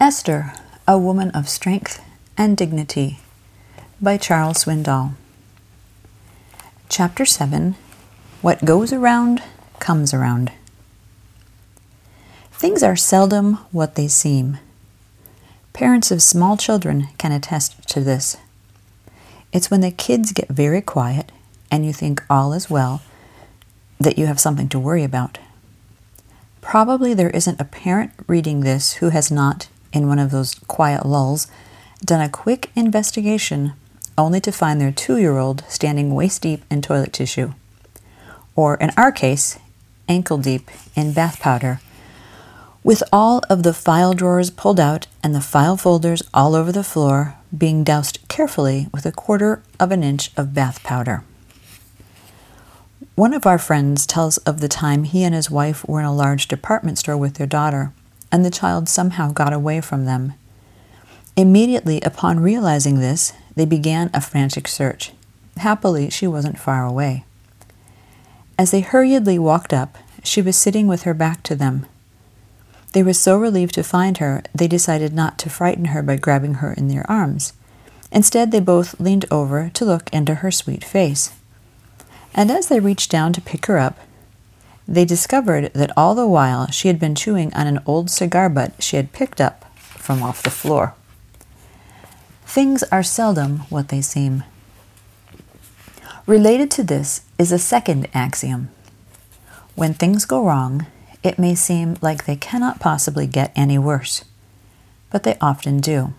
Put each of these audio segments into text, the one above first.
Esther, a Woman of Strength and Dignity by Charles Swindoll. Chapter 7. What goes around comes around. Things are seldom what they seem. Parents of small children can attest to this. It's when the kids get very quiet and you think all is well that you have something to worry about. Probably there isn't a parent reading this who has not, in one of those quiet lulls, done a quick investigation only to find their 2-year-old standing waist-deep in toilet tissue, or in our case, ankle-deep in bath powder, with all of the file drawers pulled out and the file folders all over the floor being doused carefully with 1/4 of an inch of bath powder. One of our friends tells of the time he and his wife were in a large department store with their daughter, and the child somehow got away from them. Immediately upon realizing this, they began a frantic search. Happily, she wasn't far away. As they hurriedly walked up, she was sitting with her back to them. They were so relieved to find her, they decided not to frighten her by grabbing her in their arms. Instead, they both leaned over to look into her sweet face. And as they reached down to pick her up, they discovered that all the while she had been chewing on an old cigar butt she had picked up from off the floor. Things are seldom what they seem. Related to this is a second axiom. When things go wrong, it may seem like they cannot possibly get any worse, but they often do.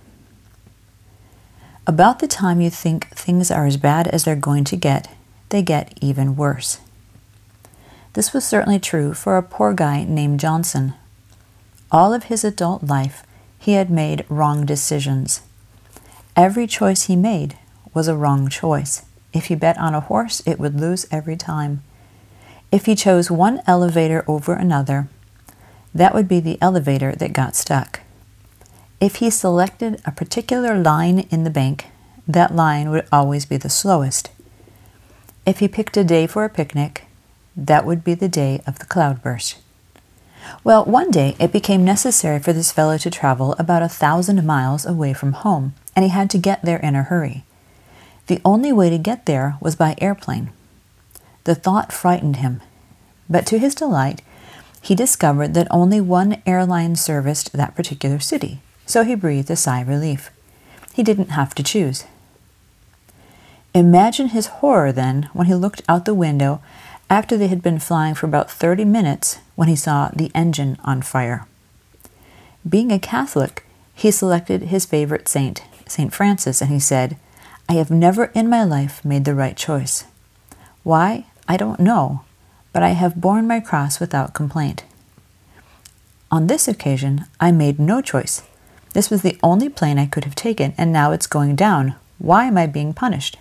About the time you think things are as bad as they're going to get, they get even worse. This was certainly true for a poor guy named Johnson. All of his adult life, he had made wrong decisions. Every choice he made was a wrong choice. If he bet on a horse, it would lose every time. If he chose one elevator over another, that would be the elevator that got stuck. If he selected a particular line in the bank, that line would always be the slowest. If he picked a day for a picnic, that would be the day of the cloudburst. Well, one day it became necessary for this fellow to travel about 1,000 miles away from home, and he had to get there in a hurry. The only way to get there was by airplane. The thought frightened him, but to his delight, he discovered that only one airline serviced that particular city, so he breathed a sigh of relief. He didn't have to choose. Imagine his horror, then, when he looked out the window after they had been flying for about 30 minutes when he saw the engine on fire. Being a Catholic, he selected his favorite saint, St. Francis, and he said, "I have never in my life made the right choice. Why? I don't know, but I have borne my cross without complaint. On this occasion, I made no choice. This was the only plane I could have taken, and now it's going down. Why am I being punished?"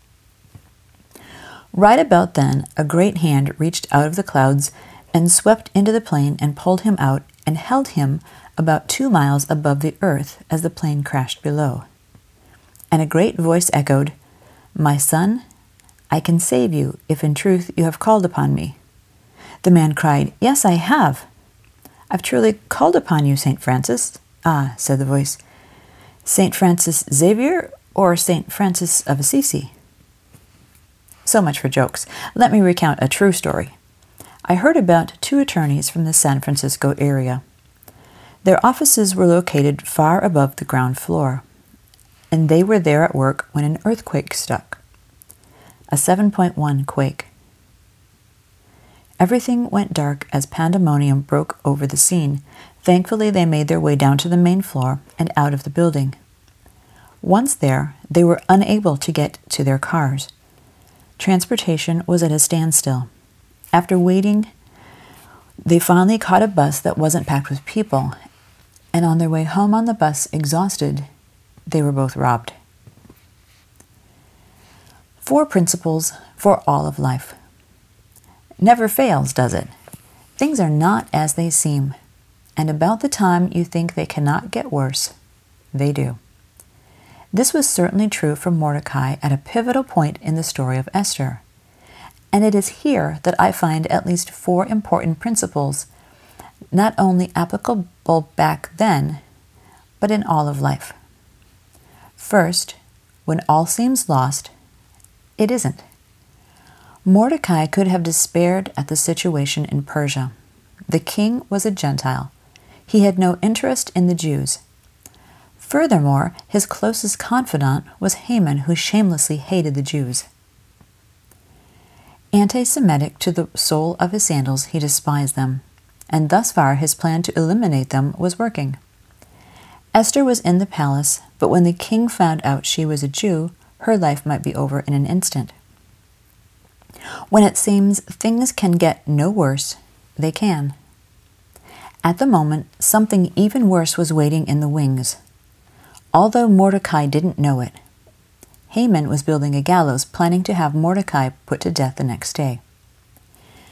Right about then, a great hand reached out of the clouds and swept into the plane and pulled him out and held him about 2 miles above the earth as the plane crashed below. And a great voice echoed, "My son, I can save you if in truth you have called upon me." The man cried, "Yes, I have. I've truly called upon you, St. Francis." "Ah," said the voice, "St. Francis Xavier or St. Francis of Assisi?" So much for jokes. Let me recount a true story. I heard about 2 attorneys from the San Francisco area. Their offices were located far above the ground floor, and they were there at work when an earthquake struck. A 7.1 quake. Everything went dark as pandemonium broke over the scene. Thankfully, they made their way down to the main floor and out of the building. Once there, they were unable to get to their cars. Transportation was at a standstill. After waiting, they finally caught a bus that wasn't packed with people, and on their way home on the bus, exhausted, they were both robbed. 4 principles for all of life. Never fails, does it? Things are not as they seem, and about the time you think they cannot get worse, they do. This was certainly true for Mordecai at a pivotal point in the story of Esther. And it is here that I find at least 4 important principles, not only applicable back then, but in all of life. First, when all seems lost, it isn't. Mordecai could have despaired at the situation in Persia. The king was a Gentile. He had no interest in the Jews. Furthermore, his closest confidant was Haman, who shamelessly hated the Jews. Anti-Semitic to the sole of his sandals, he despised them, and thus far his plan to eliminate them was working. Esther was in the palace, but when the king found out she was a Jew, her life might be over in an instant. When it seems things can get no worse, they can. At the moment, something even worse was waiting in the wings. Although Mordecai didn't know it, Haman was building a gallows, planning to have Mordecai put to death the next day.